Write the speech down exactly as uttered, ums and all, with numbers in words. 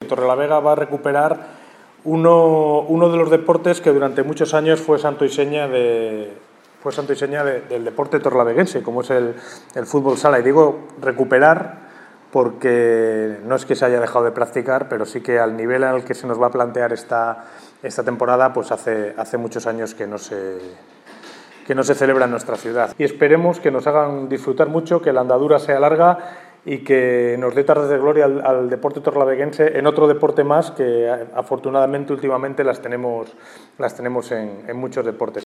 Torrelavega va a recuperar uno, uno de los deportes que durante muchos años fue santo y seña, de, fue santo y seña de, del deporte torrelaveguense, como es el, el fútbol sala. Y digo recuperar porque no es que se haya dejado de practicar, pero sí que al nivel al que se nos va a plantear esta, esta temporada, pues hace, hace muchos años que no se... que no se celebra en nuestra ciudad. Y esperemos que nos hagan disfrutar mucho, que la andadura sea larga y que nos dé tardes de gloria al, al deporte torrelaveguense en otro deporte más que afortunadamente últimamente las tenemos, las tenemos en, en muchos deportes.